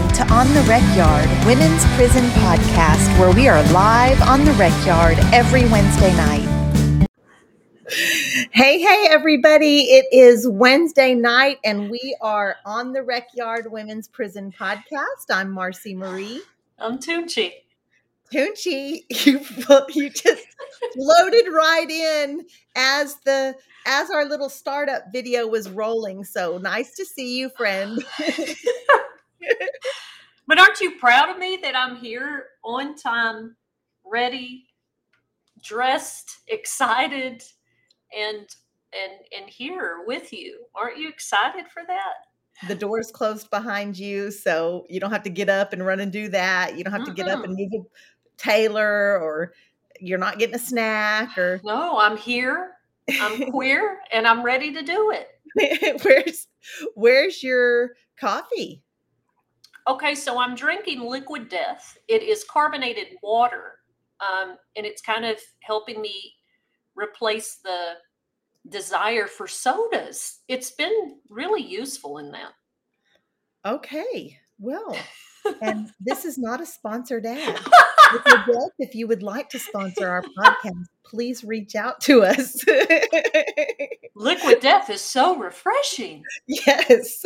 to On the Rec Yard, Women's Prison Podcast, where we are live on the Rec Yard every Wednesday night. Hey, everybody. It is Wednesday night, and we are on the Rec Yard Women's Prison Podcast. I'm Marcy Marie. I'm Tunchi. Tunchi, you just floated right in as our little startup video was rolling. So nice to see you, friend. But aren't you proud of me that I'm here on time, ready, dressed, excited, and here with you? Aren't you excited for that? The door's closed behind you, so you don't have to get up and run and do that. You don't have to get up and move a Taylor, or you're not getting a snack. Or no, I'm here. I'm queer, and I'm ready to do it. Where's your coffee? Okay, so I'm drinking Liquid Death. It is carbonated water, and it's kind of helping me replace the desire for sodas. It's been really useful in that. Okay, well, and this is not a sponsored ad. If you would like to sponsor our podcast, please reach out to us. Liquid Death is so refreshing. Yes.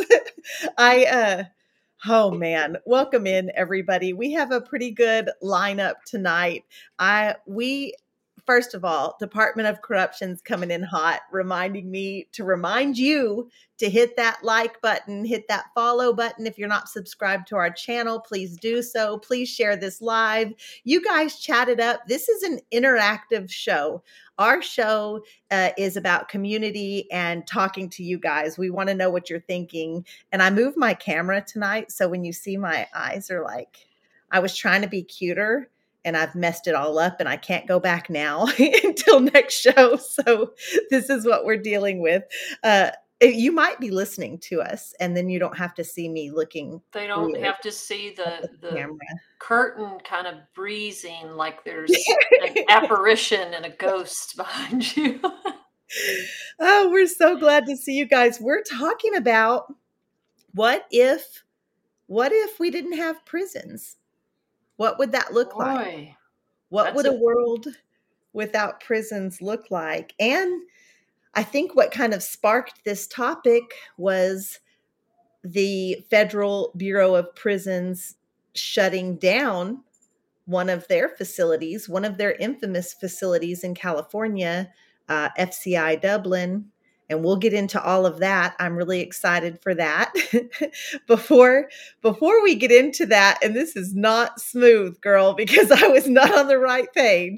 Oh man, welcome in everybody. We have a pretty good lineup tonight. First of all, Department of Corruption's coming in hot, reminding me to remind you to hit that like button, hit that follow button. If you're not subscribed to our channel, please do so. Please share this live. You guys chat it up. This is an interactive show. Our show is about community and talking to you guys. We want to know what you're thinking. And I moved my camera tonight, so when you see my eyes are like, I was trying to be cuter, and I've messed it all up, and I can't go back now until next show. So this is what we're dealing with. You might be listening to us, and then you don't have to see me looking. They don't have to see the curtain kind of breezing like there's an apparition and a ghost behind you. Oh, we're so glad to see you guys. We're talking about what if we didn't have prisons? What would that look like? What would a world without prisons look like? And I think what kind of sparked this topic was the Federal Bureau of Prisons shutting down one of their facilities, one of their infamous facilities in California, FCI Dublin. And we'll get into all of that. I'm really excited for that. Before we get into that, and this is not smooth, girl, because I was not on the right page.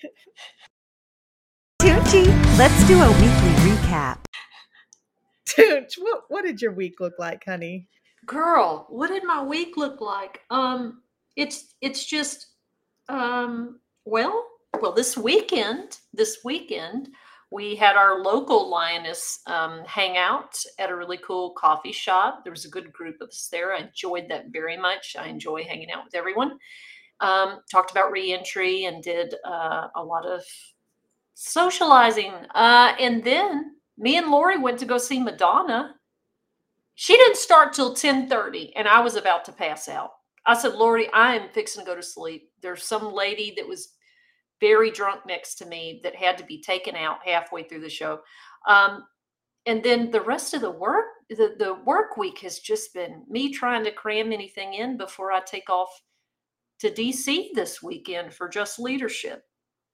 Tunchi, let's do a weekly recap. Tunch, what did your week look like, honey? Girl, what did my week look like? It's just well, this weekend we had our local Lioness hangout at a really cool coffee shop. There was a good group of us there. I enjoyed that very much. I enjoy hanging out with everyone. Talked about reentry and did a lot of socializing. And then me and Lori went to go see Madonna. She didn't start till 10:30, and I was about to pass out. I said, Lori, I am fixing to go to sleep. There's some lady that was very drunk next to me that had to be taken out halfway through the show. And then the rest of the work week has just been me trying to cram anything in before I take off to DC this weekend for Just Leadership.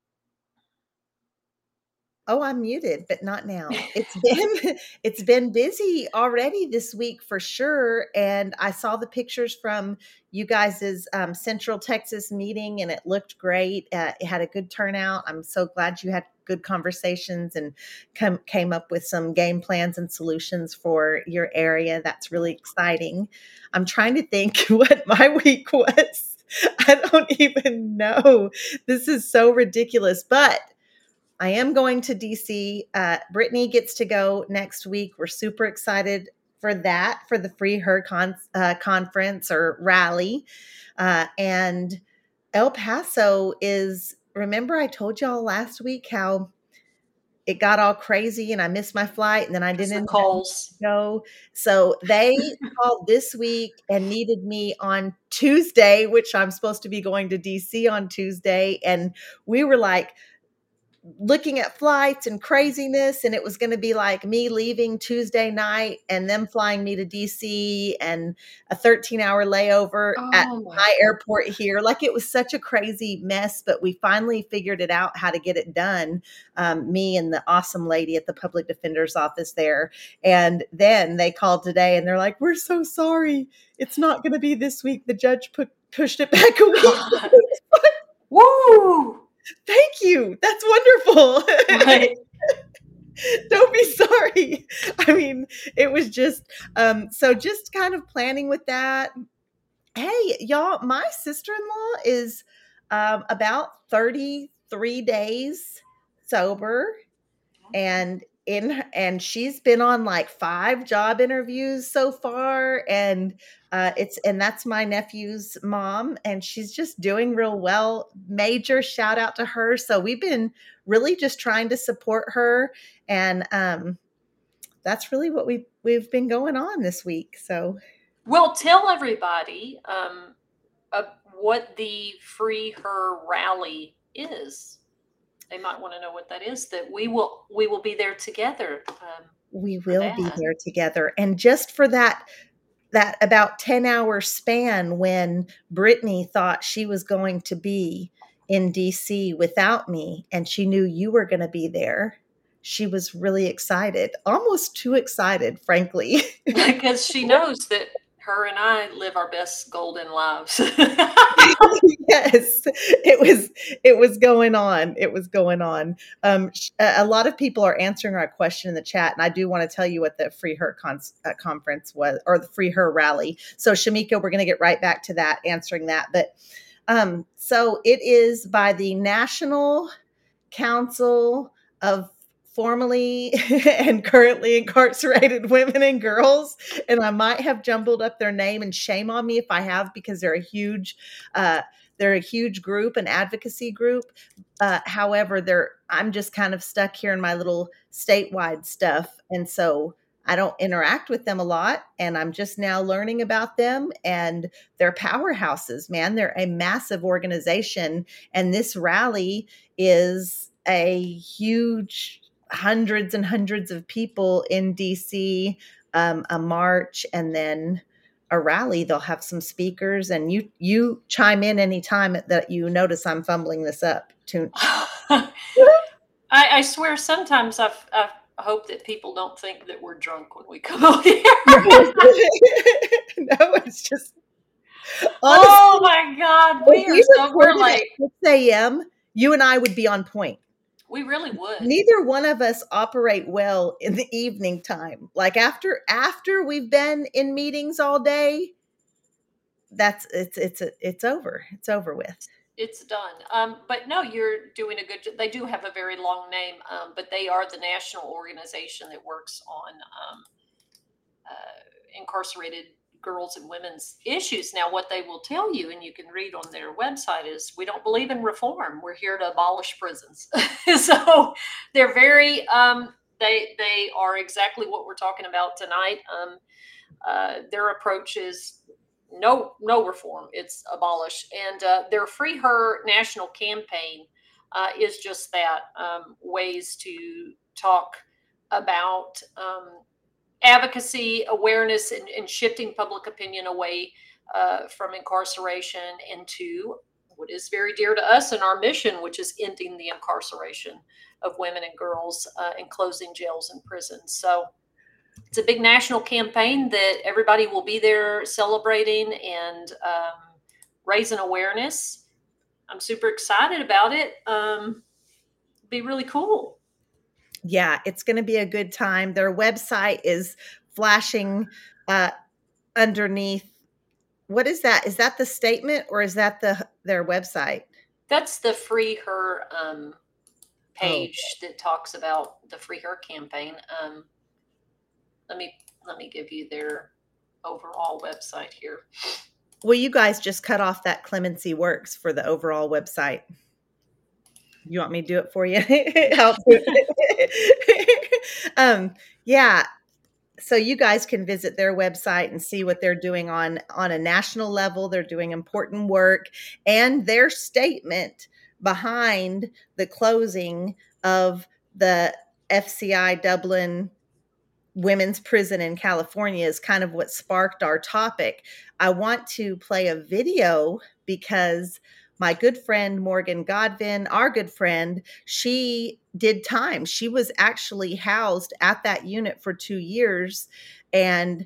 Oh, I'm muted, but not now. It's been busy already this week for sure. And I saw the pictures from you guys' Central Texas meeting, and it looked great. It had a good turnout. I'm so glad you had good conversations and came up with some game plans and solutions for your area. That's really exciting. I'm trying to think what my week was. I don't even know. This is so ridiculous, but I am going to DC. Brittany gets to go next week. We're super excited for that, for the Free Her conference or rally. And El Paso is, remember I told y'all last week how it got all crazy and I missed my flight and then I didn't calls. go. So they called this week and needed me on Tuesday, which I'm supposed to be going to DC on Tuesday. And we were like looking at flights and craziness, and it was going to be like me leaving Tuesday night and them flying me to DC and a 13-hour layover at my airport here. Like, it was such a crazy mess, but we finally figured it out how to get it done. Me and the awesome lady at the public defender's office there. And then they called today and they're like, we're so sorry. It's not going to be this week. The judge pushed it back a week. Woo! Thank you. That's wonderful. Right. Don't be sorry. I mean, it was just, so just kind of planning with that. Hey, y'all, my sister-in-law is about 33 days sober, and she's been on like 5 job interviews so far, and that's my nephew's mom, and she's just doing real well. Major shout out to her. So we've been really just trying to support her, and that's really what we've been going on this week. So, well, tell everybody what the Free Her Rally is. They might want to know what that is. That we will be there together. We will be there together. And just for that about 10-hour span when Brittany thought she was going to be in DC without me and she knew you were going to be there, she was really excited, almost too excited, frankly. Because she knows that her and I live our best golden lives. Yes, it was going on. It was going on. A lot of people are answering our question in the chat, and I do want to tell you what the Free Her conference was, or the Free Her rally. So, Shamika, we're going to get right back to that, answering that. But so it is by the National Council of Formerly and Currently Incarcerated Women and Girls, and I might have jumbled up their name, and shame on me if I have, because they're a huge group, an advocacy group. However, I'm just kind of stuck here in my little statewide stuff, and so I don't interact with them a lot, and I'm just now learning about them, and they're powerhouses, man. They're a massive organization, and this rally is a huge, hundreds and hundreds of people in DC, a march, and then a rally. They'll have some speakers, and you chime in anytime that you notice I'm fumbling this up. I swear sometimes I hope that people don't think that we're drunk when we come over here. No, it's just, honestly, oh my God, we're like 6 a.m. You and I would be on point. We really would. Neither one of us operate well in the evening time. Like after we've been in meetings all day, it's over. It's over with. It's done. But no, you're doing a good job. They do have a very long name, but they are the national organization that works on incarcerated girls and women's issues. Now, what they will tell you, and you can read on their website, is we don't believe in reform. We're here to abolish prisons. So they're very, they are exactly what we're talking about tonight. Their approach is no reform. It's abolish. And their Free Her national campaign is just that, ways to talk about advocacy, awareness, and shifting public opinion away from incarceration into what is very dear to us and our mission, which is ending the incarceration of women and girls and closing jails and prisons. So it's a big national campaign that everybody will be there celebrating and raising awareness. I'm super excited about it. Be really cool. Yeah, it's going to be a good time. Their website is flashing underneath. What is that? Is that the statement, or is that their website? That's the Free Her page that talks about the Free Her campaign. Let me give you their overall website here. Well, you guys just cut off that Clemency Works for the overall website. You want me to do it for you? I'll do it. Yeah. So you guys can visit their website and see what they're doing on a national level. They're doing important work, and their statement behind the closing of the FCI Dublin women's prison in California is kind of what sparked our topic. I want to play a video because my good friend Morgan Godwin, our good friend, she did time. She was actually housed at that unit for 2 years, and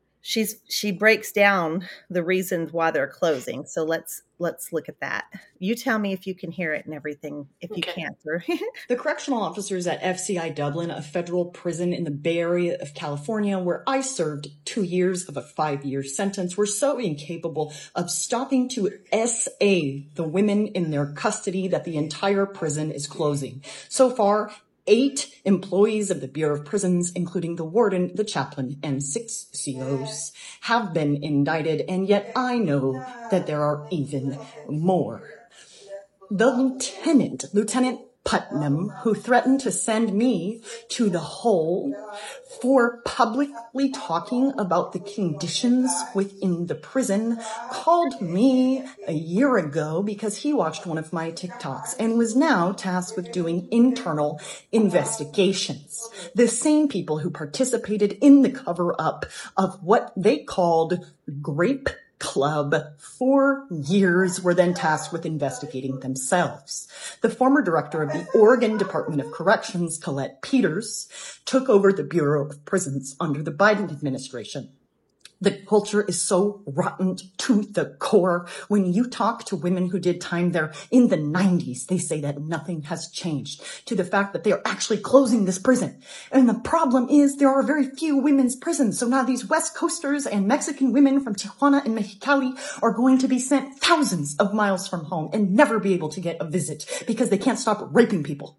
she breaks down the reasons why they're closing. So let's look at that. You tell me if you can hear it and everything. If you can't, the correctional officers at FCI Dublin, a federal prison in the Bay Area of California, where I served 2 years of a 5-year sentence, were so incapable of stopping to SA the women in their custody that the entire prison is closing. So far, 8 employees of the Bureau of Prisons, including the warden, the chaplain, and 6 COs, have been indicted, and yet I know that there are even more. The Lieutenant Putnam, who threatened to send me to the hole for publicly talking about the conditions within the prison, called me a year ago because he watched one of my TikToks and was now tasked with doing internal investigations. The same people who participated in the cover-up of what they called Grape Club for years were then tasked with investigating themselves. The former director of the Oregon Department of Corrections, Colette Peters, took over the Bureau of Prisons under the Biden administration. The culture is so rotten to the core. When you talk to women who did time there in the 90s, they say that nothing has changed, to the fact that they are actually closing this prison. And the problem is there are very few women's prisons. So now these West Coasters and Mexican women from Tijuana and Mexicali are going to be sent thousands of miles from home and never be able to get a visit because they can't stop raping people.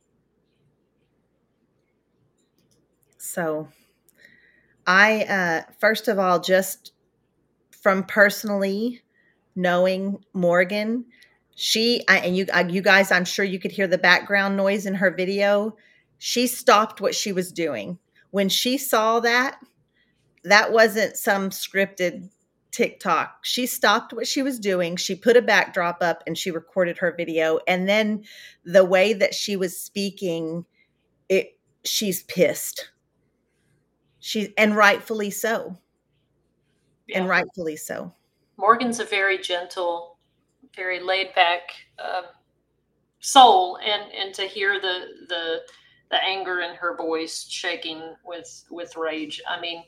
So I, first of all, just from personally knowing Morgan, you guys, I'm sure you could hear the background noise in her video. She stopped what she was doing. When she saw that wasn't some scripted TikTok. She stopped what she was doing. She put a backdrop up and she recorded her video. And then the way that she was speaking, she's pissed. And rightfully so. Yeah. And rightfully so. Morgan's a very gentle, very laid back soul, and to hear the anger in her voice shaking with rage. I mean,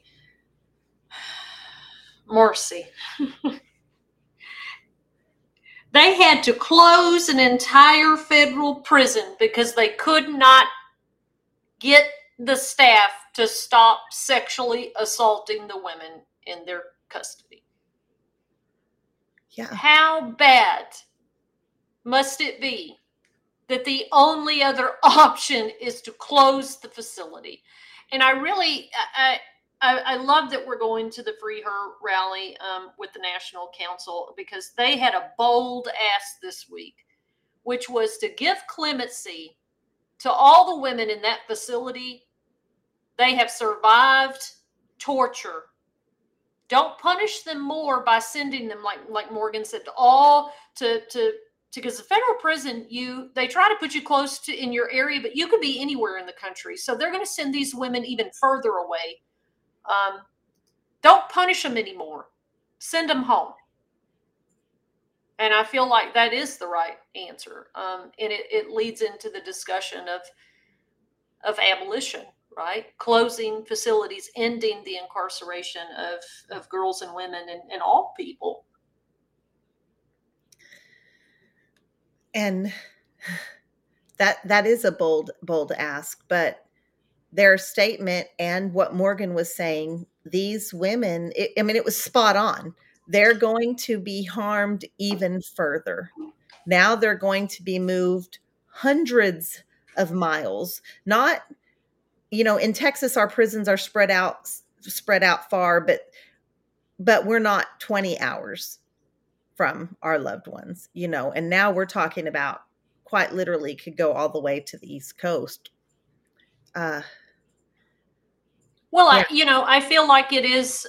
mercy. They had to close an entire federal prison because they could not get the staff to stop sexually assaulting the women in their custody. Yeah. How bad must it be that the only other option is to close the facility? And I really, I love that we're going to the Free Her rally with the National Council, because they had a bold ask this week, which was to give clemency to all the women in that facility. They have survived torture. Don't punish them more by sending them, like Morgan said, because the federal prison, they try to put you close to in your area, but you could be anywhere in the country. So they're going to send these women even further away. Don't punish them anymore. Send them home. And I feel like that is the right answer. And it leads into the discussion of abolition, right? Closing facilities, ending the incarceration of girls and women and all people. And that is a bold ask, but their statement and what Morgan was saying, these women, it was spot on. They're going to be harmed even further. Now they're going to be moved hundreds of miles. Not, in Texas, our prisons are spread out far, but we're not 20 hours from our loved ones, and now we're talking about quite literally could go all the way to the East Coast. Well, Yeah. I feel like it is,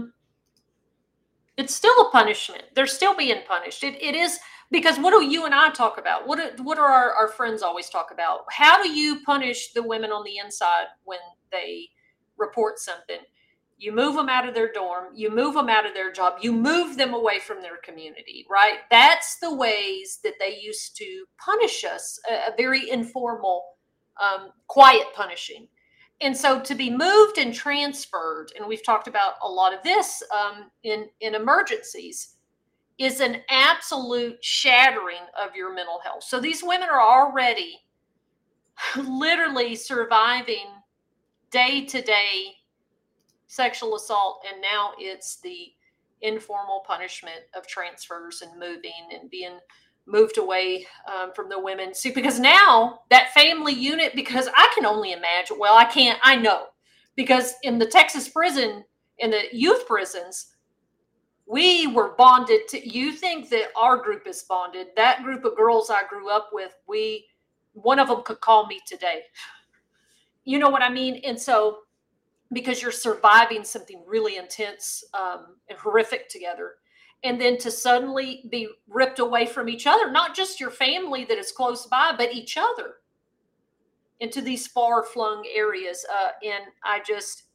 it's still a punishment. They're still being punished. It is, because what do you and I talk about? What are our friends always talk about? How do you punish the women on the inside when they report something? You move them out of their dorm, you move them out of their job, you move them away from their community, right? That's the ways that they used to punish us, a very informal, quiet punishing. And so to be moved and transferred, and we've talked about a lot of this in emergencies, is an absolute shattering of your mental health. So these women are already literally surviving day-to-day sexual assault, and now it's the informal punishment of transfers and moving and being moved away from the women. See, because now that family unit, because I can only imagine, well, I know, because in the Texas prison, in the youth prisons, we were bonded to, you think that our group is bonded, that group of girls I grew up with, one of them could call me today. You know what I mean? And so, because you're surviving something really intense and horrific together, and then to suddenly be ripped away from each other, not just your family that is close by, but each other, into these far-flung areas. And I just,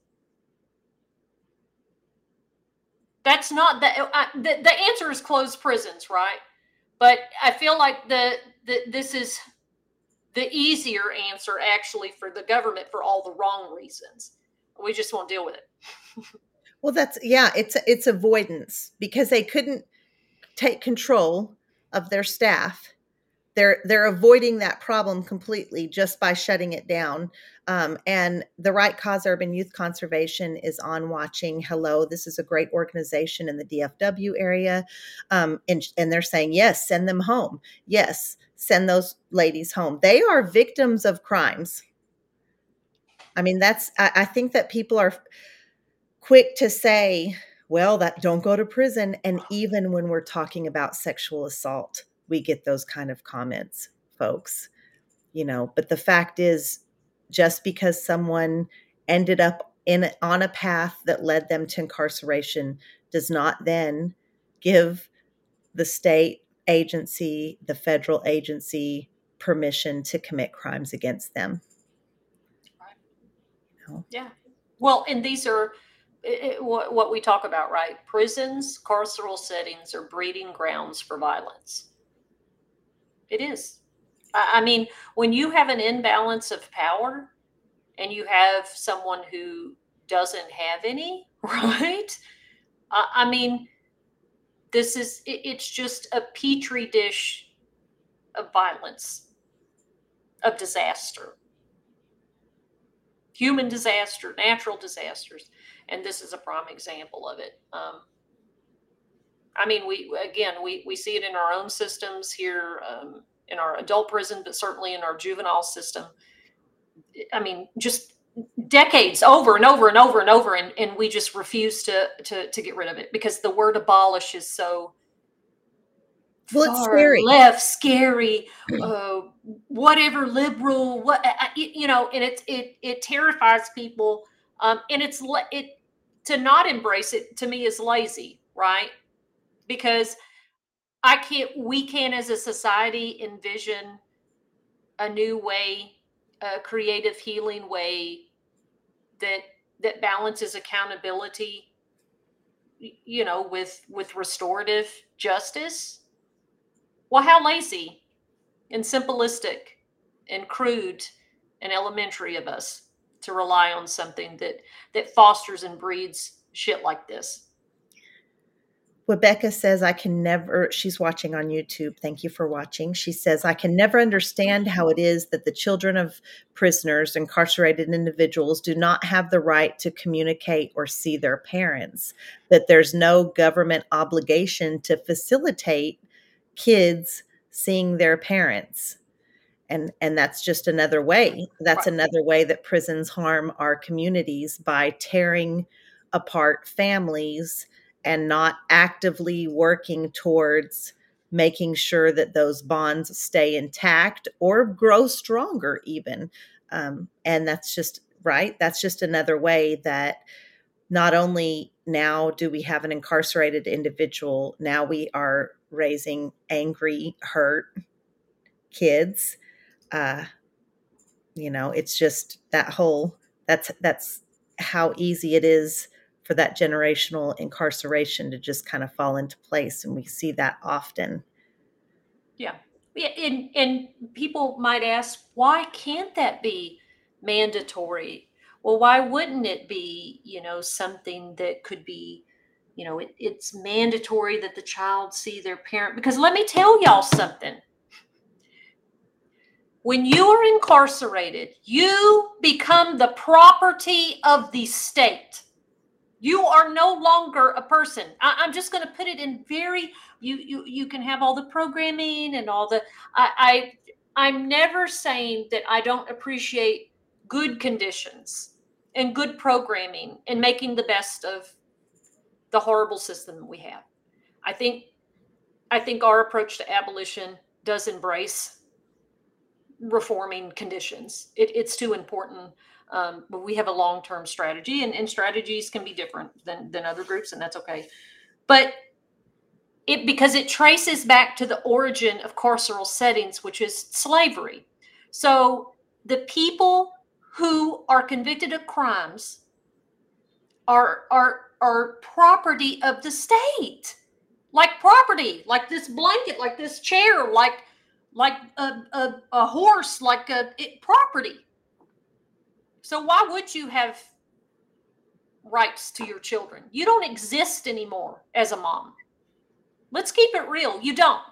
that's not the answer is closed prisons, right? But I feel like this is the easier answer, actually, for the government, for all the wrong reasons. We just won't deal with it. Well, it's avoidance, because they couldn't take control of their staff. They're avoiding that problem completely just by shutting it down. And the Right Cause Urban Youth Conservation is on watching. Hello, this is a great organization in the DFW area. And they're saying, yes, send them home. Yes, send those ladies home. They are victims of crimes. I mean, I think that people are quick to say, well, that don't go to prison. And even when we're talking about sexual assault, we get those kind of comments, folks, but the fact is, just because someone ended up on a path that led them to incarceration does not then give the state agency, the federal agency, permission to commit crimes against them. Yeah. Well, and these are what we talk about, right? Prisons, carceral settings are breeding grounds for violence. It is. I mean, when you have an imbalance of power and you have someone who doesn't have any, right? I mean, it's just a petri dish of violence, of disaster. Human disaster, natural disasters. And this is a prime example of it. I mean, we see it in our own systems here, in our adult prison, but certainly in our juvenile system. I mean, just decades over and over and over and over, and we just refuse to get rid of it, because the word abolish is so it's scary. Left, scary, whatever, liberal, and it terrifies people, and to not embrace it, to me, is lazy, right? Because we can as a society envision a new way, a creative, healing way that balances accountability, with restorative justice. Well, how lazy and simplistic and crude and elementary of us to rely on something that fosters and breeds shit like this. Rebecca says, she's watching on YouTube. Thank you for watching. She says, I can never understand how it is that the children of prisoners, incarcerated individuals, do not have the right to communicate or see their parents, that there's no government obligation to facilitate kids seeing their parents. And that's just another way. That's another way that prisons harm our communities, by tearing apart families and not actively working towards making sure that those bonds stay intact or grow stronger even. And that's just right. That's just another way that not only now do we have an incarcerated individual, now we are raising angry, hurt kids. It's just that's how easy it is for that generational incarceration to just kind of fall into place. And we see that often. Yeah. And people might ask, why can't that be mandatory? Well, why wouldn't it be, something that could be, it's mandatory that the child see their parent? Because let me tell y'all something. When you are incarcerated, you become the property of the state. You are no longer a person. I'm just going to put it in very, you can have all the programming and all the, I'm never saying that I don't appreciate good conditions and good programming and making the best of the horrible system that we have. I think our approach to abolition does embrace reforming conditions. It's too important. But we have a long-term strategy, and strategies can be different than other groups, and that's okay. But because it traces back to the origin of carceral settings, which is slavery. So the people who are convicted of crimes are property of the state, like property, like this blanket, like this chair, like a horse, like property. So why would you have rights to your children? You don't exist anymore as a mom. Let's keep it real. You don't.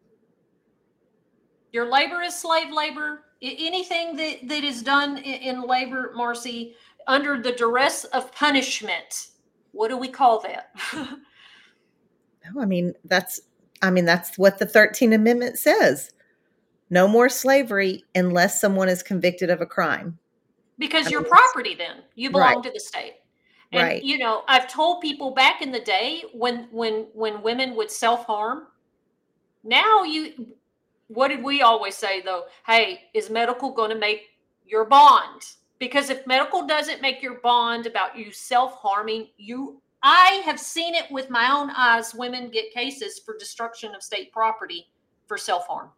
Your labor is slave labor. Anything that is done in labor, Marcy, under the duress of punishment. What do we call that? That's what the 13th Amendment says. No more slavery unless someone is convicted of a crime. Because you're property then. You belong to the state. And, right. I've told people back in the day when women would self-harm, now what did we always say though? Hey, is medical going to make your bond? Because if medical doesn't make your bond about you self-harming, I have seen it with my own eyes. Women get cases for destruction of state property for self-harm.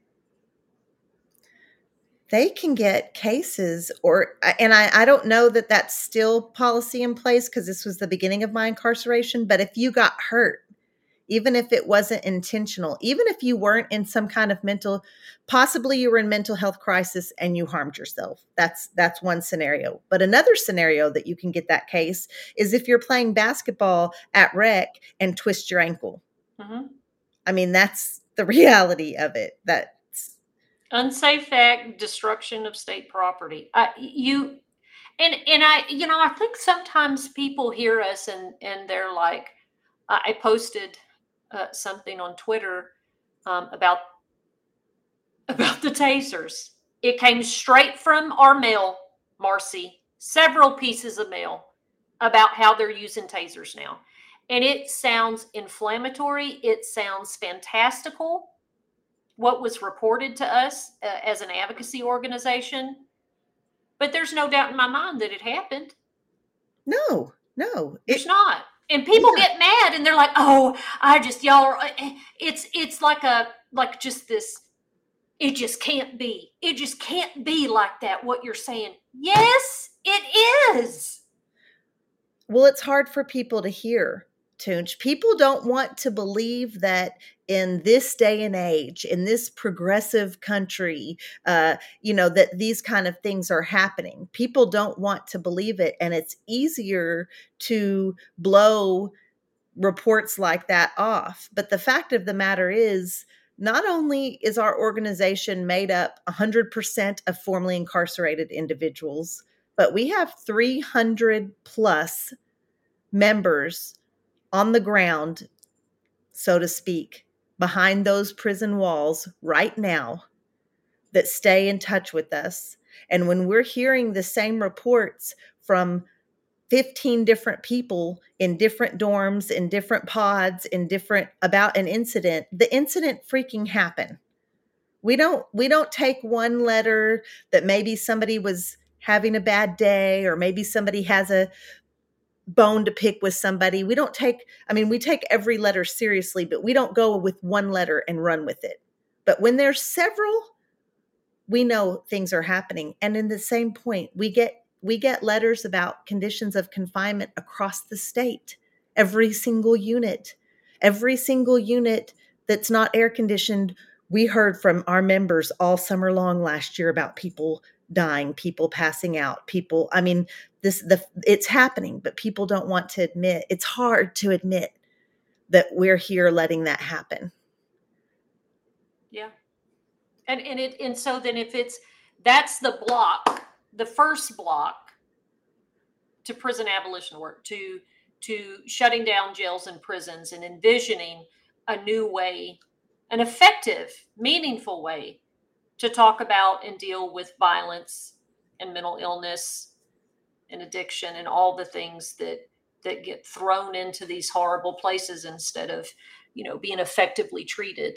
They can get cases and I don't know that that's still policy in place because this was the beginning of my incarceration. But if you got hurt, even if it wasn't intentional, even if you weren't in some kind of possibly you were in mental health crisis and you harmed yourself, that's one scenario. But another scenario that you can get that case is if you're playing basketball at rec and twist your ankle. Mm-hmm. That's the reality of it. Unsafe act, destruction of state property. I think sometimes people hear us and they're like, I posted something on Twitter about the tasers. It came straight from our mail, Marcy, several pieces of mail about how they're using tasers now. And it sounds inflammatory. It sounds fantastical. What was reported to us as an advocacy organization. But there's no doubt in my mind that it happened. No. There's not. And people get mad and they're like, oh, y'all are, it's like just this, it just can't be. It just can't be like that, what you're saying. Yes, it is. Well, it's hard for people to hear. Tunch. People don't want to believe that in this day and age, in this progressive country, that these kind of things are happening. People don't want to believe it. And it's easier to blow reports like that off. But the fact of the matter is, not only is our organization made up 100% of formerly incarcerated individuals, but we have 300 plus members on the ground, so to speak, behind those prison walls right now that stay in touch with us. And when we're hearing the same reports from 15 different people in different dorms, in different pods, about an incident, the incident freaking happened. We don't take one letter that maybe somebody was having a bad day, or maybe somebody has a bone to pick with somebody. We take every letter seriously, but we don't go with one letter and run with it. But when there's several, we know things are happening. And in the same point, we get letters about conditions of confinement across the state. Every single unit that's not air conditioned, we heard from our members all summer long last year about people dying, people passing out, it's happening, but people don't want to admit. It's hard to admit that we're here letting that happen. Yeah. And so then that's the block, the first block to prison abolition work, to shutting down jails and prisons and envisioning a new way, an effective, meaningful way to talk about and deal with violence and mental illness and addiction and all the things that get thrown into these horrible places instead of, being effectively treated.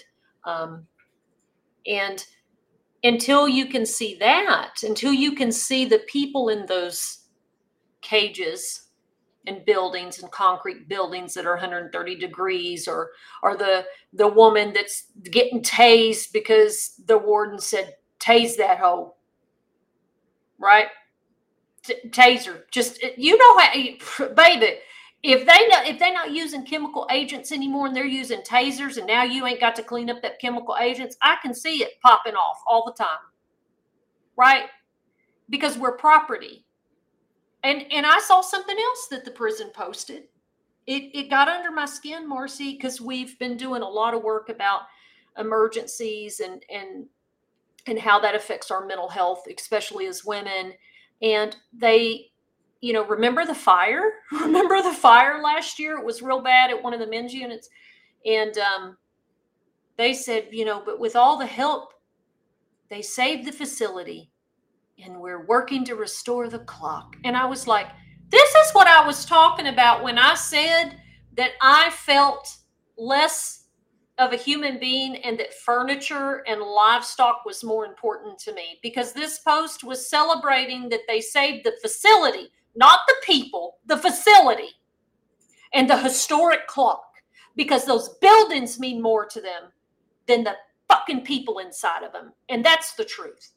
And until you can see that, until you can see the people in those cages and buildings and concrete buildings that are 130 degrees, or the woman that's getting tased because the warden said, tase that hoe, right? Taser, just, how, baby, if they're not using chemical agents anymore and they're using tasers, and now you ain't got to clean up that chemical agents, I can see it popping off all the time, right? Because we're property. And I saw something else that the prison posted. It got under my skin, Marcy, because we've been doing a lot of work about emergencies and how that affects our mental health, especially as women. And they, remember the fire? Remember the fire last year? It was real bad at one of the men's units. And they said, but with all the help, they saved the facility. And we're working to restore the clock. And I was like, this is what I was talking about when I said that I felt less of a human being and that furniture and livestock was more important to me. Because this post was celebrating that they saved the facility, not the people, the facility and the historic clock. Because those buildings mean more to them than the fucking people inside of them. And that's the truth.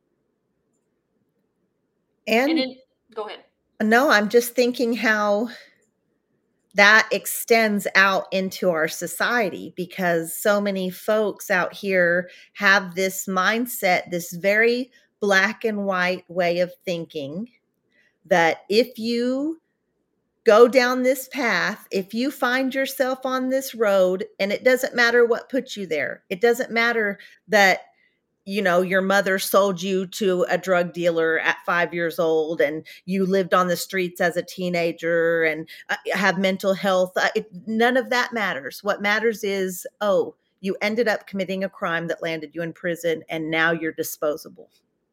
And go ahead. No, I'm just thinking how that extends out into our society, because so many folks out here have this mindset, this very black and white way of thinking, that if you go down this path, if you find yourself on this road, and it doesn't matter what put you there, it doesn't matter that your mother sold you to a drug dealer at 5 years old, and you lived on the streets as a teenager and have mental health. None of that matters. What matters is, you ended up committing a crime that landed you in prison, and now you're disposable.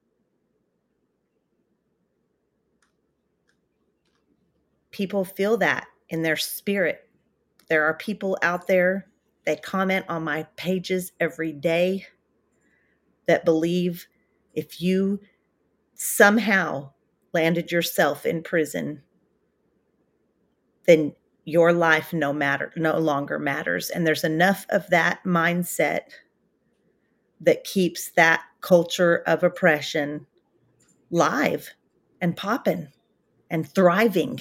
People feel that in their spirit. There are people out there that comment on my pages every day that believe if you somehow landed yourself in prison, then your life no longer matters. And there's enough of that mindset that keeps that culture of oppression live and popping and thriving.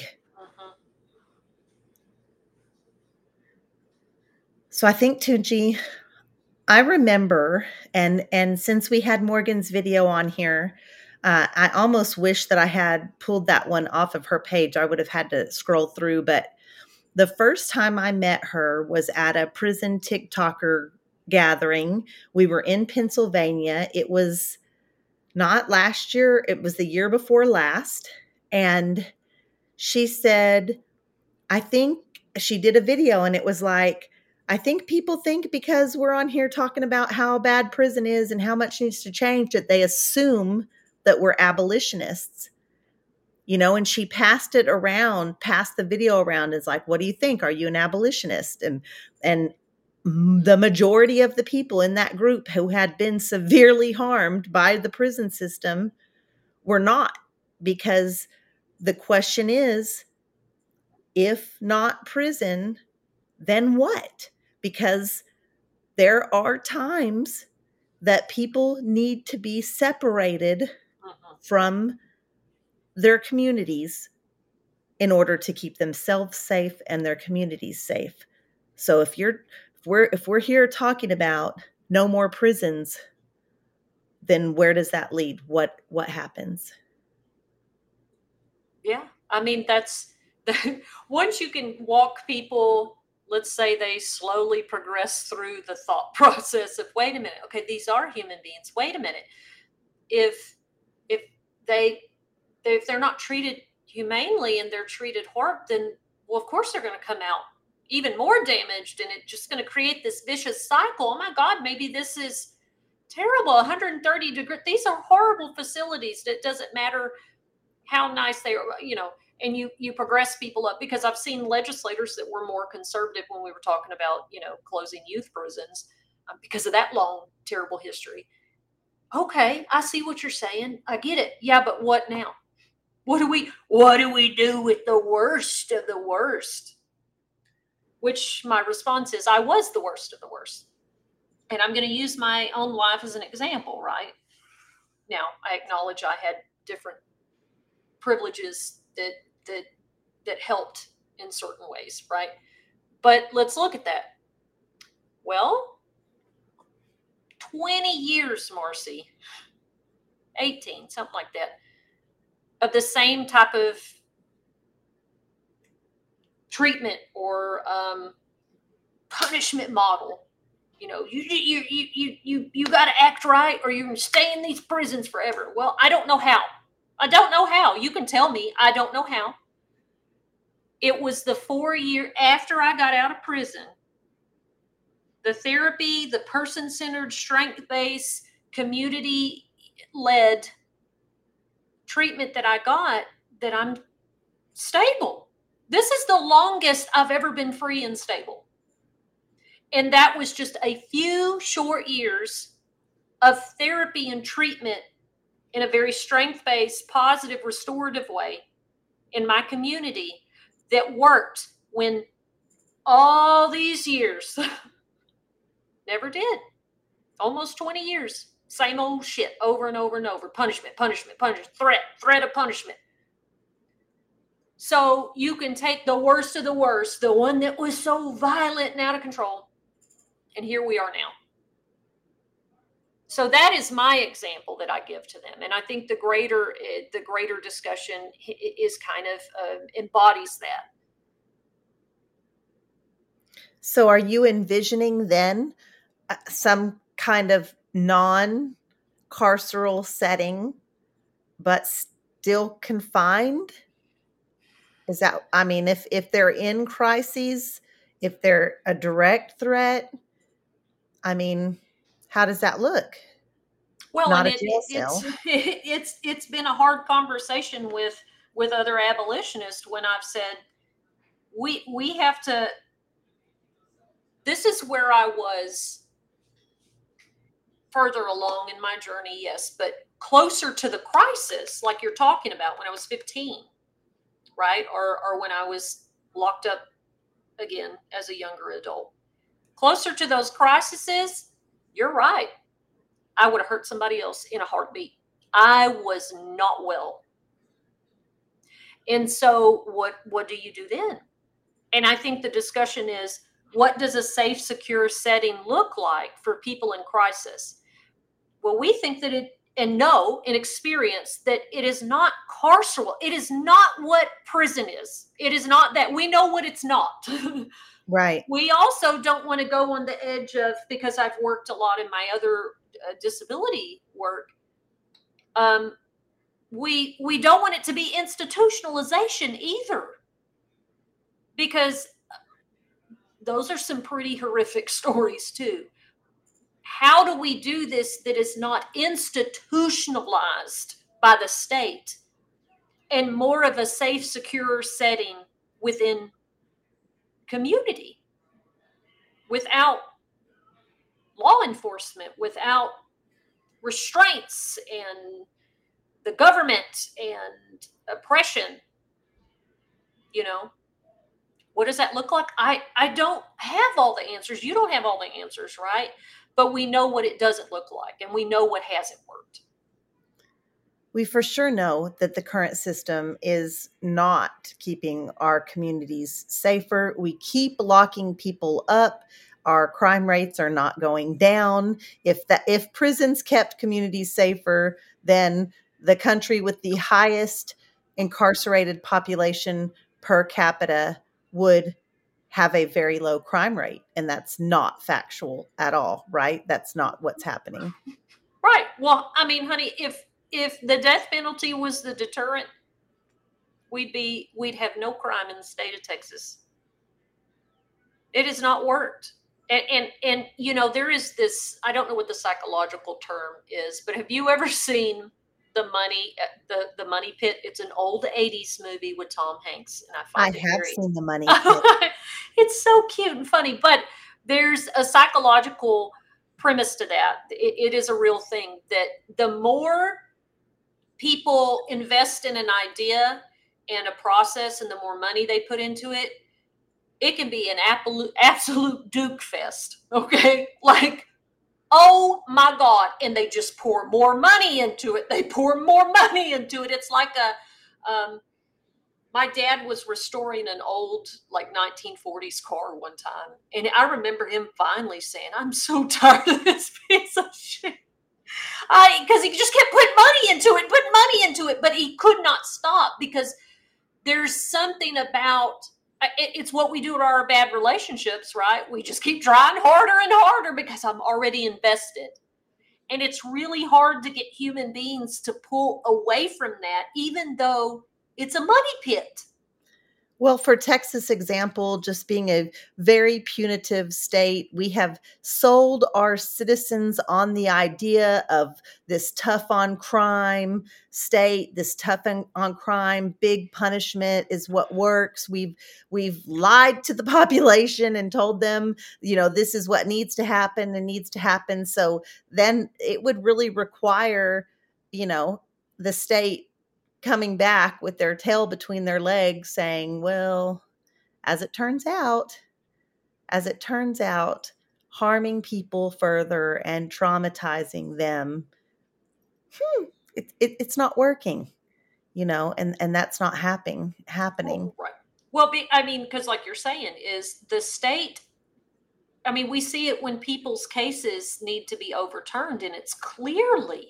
So I think, Tunji, I remember, and since we had Morgan's video on here, I almost wish that I had pulled that one off of her page. I would have had to scroll through, but the first time I met her was at a prison TikToker gathering. We were in Pennsylvania. It was not last year. It was the year before last. And she said, I think she did a video, and it was like, I think people think because we're on here talking about how bad prison is and how much needs to change that they assume that we're abolitionists. and she passed the video around. Is like, what do you think? Are you an abolitionist? And the majority of the people in that group who had been severely harmed by the prison system were not, because the question is, if not prison, then what? Because there are times that people need to be separated from their communities in order to keep themselves safe and their communities safe. So if we're here talking about no more prisons, then where does that lead? What happens? Yeah. I mean, that's once you can walk people, let's say they slowly progress through the thought process of, wait a minute, okay, these are human beings. Wait a minute. If they're not treated humanely and they're treated horrible, then, well, of course they're going to come out even more damaged, and it's just going to create this vicious cycle. Oh my God, maybe this is terrible. 130 degrees. These are horrible facilities. It doesn't matter how nice they are, and you progress people up, because I've seen legislators that were more conservative when we were talking about, closing youth prisons because of that long, terrible history. Okay, I see what you're saying. I get it. Yeah, but what now? What do we do with the worst of the worst? Which my response is, I was the worst of the worst. And I'm going to use my own life as an example, right? Now, I acknowledge I had different privileges that helped in certain ways, right? But let's look at that. Well, 20 years, Marcy, 18, something like that, of the same type of treatment or punishment model. You got to act right, or you're going to stay in these prisons forever. Well, I don't know how. You can tell me. I don't know how. It was the 4 year after I got out of prison, the therapy, the person-centered, strength-based, community-led treatment that I got, that I'm stable. This is the longest I've ever been free and stable. And that was just a few short years of therapy and treatment in a very strength-based, positive, restorative way in my community that worked when all these years never did. Almost 20 years. Same old shit over and over and over. Punishment, threat of punishment. So you can take the worst of the worst, the one that was so violent and out of control, and here we are now. So that is my example that I give to them. And I think the greater discussion is kind of embodies that. So are you envisioning then some kind of non-carceral setting, but still confined? Is that, I mean, if they're in crises, if they're a direct threat, I mean, how does that look? Well, not and it's been a hard conversation with other abolitionists when I've said we have to. This is where I was further along in my journey, yes, but closer to the crisis, like you're talking about, when I was 15, right, or when I was locked up again as a younger adult. Closer to those crises, you're right. I would have hurt somebody else in a heartbeat. I was not well. And so what do you do then? And I think the discussion is, what does a safe, secure setting look like for people in crisis? Well, we think that know and experience that it is not carceral. It is not what prison is. It is not that. We know what it's not. Right. We also don't want to go on the edge of, because I've worked a lot in my other disability work. We don't want it to be institutionalization either, because those are some pretty horrific stories too. How do we do this that is not institutionalized by the state and more of a safe, secure setting within community, without law enforcement, without restraints and the government and oppression. What does that look like? I don't have all the answers. You don't have all the answers, right? But we know what it doesn't look like, and we know what hasn't worked. We for sure know that the current system is not keeping our communities safer. We keep locking people up. Our crime rates are not going down. If prisons kept communities safer, then the country with the highest incarcerated population per capita would have a very low crime rate. And that's not factual at all, right? That's not what's happening. Right. Well, I mean, honey, if the death penalty was the deterrent, we'd have no crime in the state of Texas. It has not worked. And there is this, I don't know what the psychological term is, but have you ever seen the Money Pit? It's an old 80s movie with Tom Hanks, and I have seen the Money Pit. It's so cute and funny, but there's a psychological premise to that. It is a real thing that the more people invest in an idea and a process, and the more money they put into it, it can be an absolute Duke fest. Okay, like, oh my God, and they just pour more money into it. They pour more money into it. It's like my dad was restoring an old, like, 1940s car one time, and I remember him finally saying, "I'm so tired of this piece of shit." Because he just kept putting money into it, but he could not stop, because there's something about it's what we do in our bad relationships, right? We just keep trying harder and harder because I'm already invested. And it's really hard to get human beings to pull away from that, even though it's a money pit. Well, for Texas example, just being a very punitive state, we have sold our citizens on the idea of this tough on crime state, this tough on crime, big punishment is what works. We've lied to the population and told them, this is what needs to happen and needs to happen. So then it would really require, the state coming back with their tail between their legs saying, well, as it turns out, harming people further and traumatizing them, it's not working, and that's not happening. Oh, right. Well, because like you're saying, is the state, we see it when people's cases need to be overturned, and it's clearly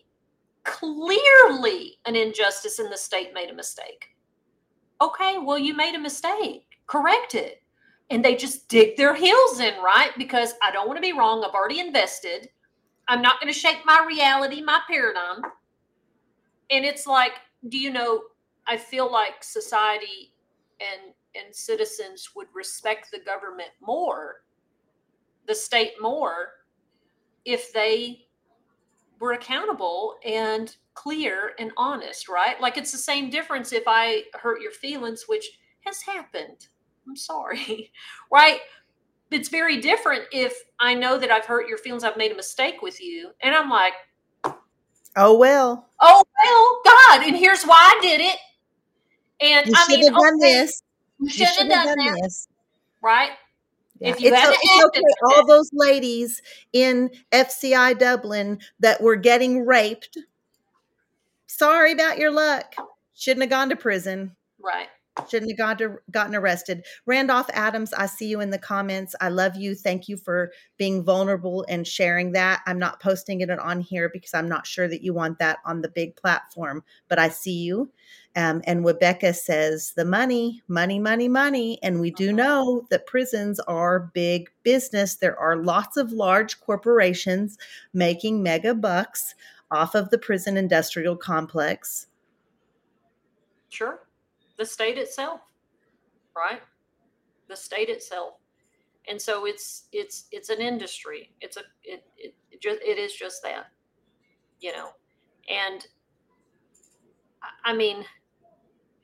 an injustice, and the state made a mistake. Okay, well, you made a mistake. Correct it. And they just dig their heels in, right? Because I don't want to be wrong. I've already invested. I'm not going to shake my reality, my paradigm. And it's like, I feel like society and citizens would respect the government more, the state more, if they were accountable and clear and honest, right? Like, it's the same difference if I hurt your feelings, which has happened. I'm sorry, right? It's very different if I know that I've hurt your feelings, I've made a mistake with you, and I'm like, oh well, God, and here's why I did it. And you should have done this. You should have done this, right? Yeah. If you it's okay. All those ladies in FCI Dublin that were getting raped, sorry about your luck. Shouldn't have gone to prison. Right. Shouldn't have gotten arrested. Randolph Adams, I see you in the comments. I love you. Thank you for being vulnerable and sharing that. I'm not posting it on here because I'm not sure that you want that on the big platform, but I see you. And Rebecca says the money. And we do know that prisons are big business. There are lots of large corporations making mega bucks off of the prison industrial complex. Sure. The state itself, right? The state itself. And so it's an industry. It is just that, And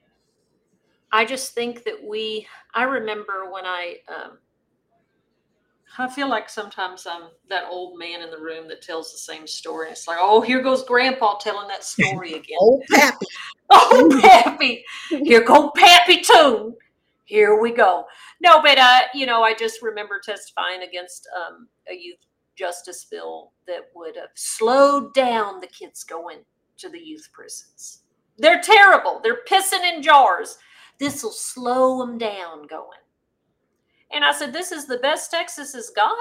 I just think that I remember when I feel like sometimes I'm that old man in the room that tells the same story. It's like, oh, here goes Grandpa telling that story again. Old Pappy. Oh, Pappy. Here go Pappy too. Here we go. No, but I just remember testifying against a youth justice bill that would have slowed down the kids going to the youth prisons. They're terrible. They're pissing in jars. This will slow them down going. And I said, this is the best Texas has got.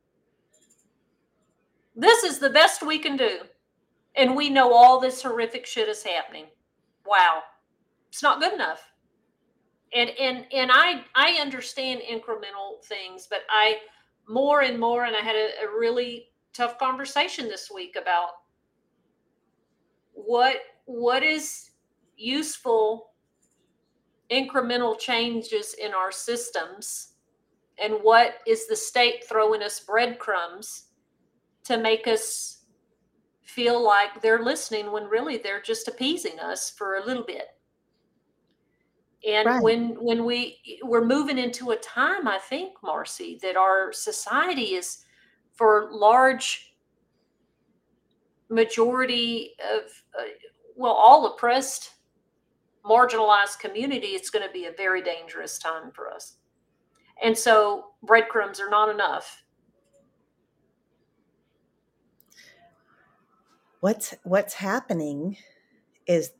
This is the best we can do. And we know all this horrific shit is happening. Wow. It's not good enough. And I understand incremental things, but I more and more, and I had a really tough conversation this week about what is useful incremental changes in our systems, and what is the state throwing us breadcrumbs to make us feel like they're listening when really they're just appeasing us for a little bit. And Right. when we're moving into a time, I think, Marcy, that our society is, for large majority of all oppressed, marginalized community, it's going to be a very dangerous time for us. And so breadcrumbs are not enough. What's happening is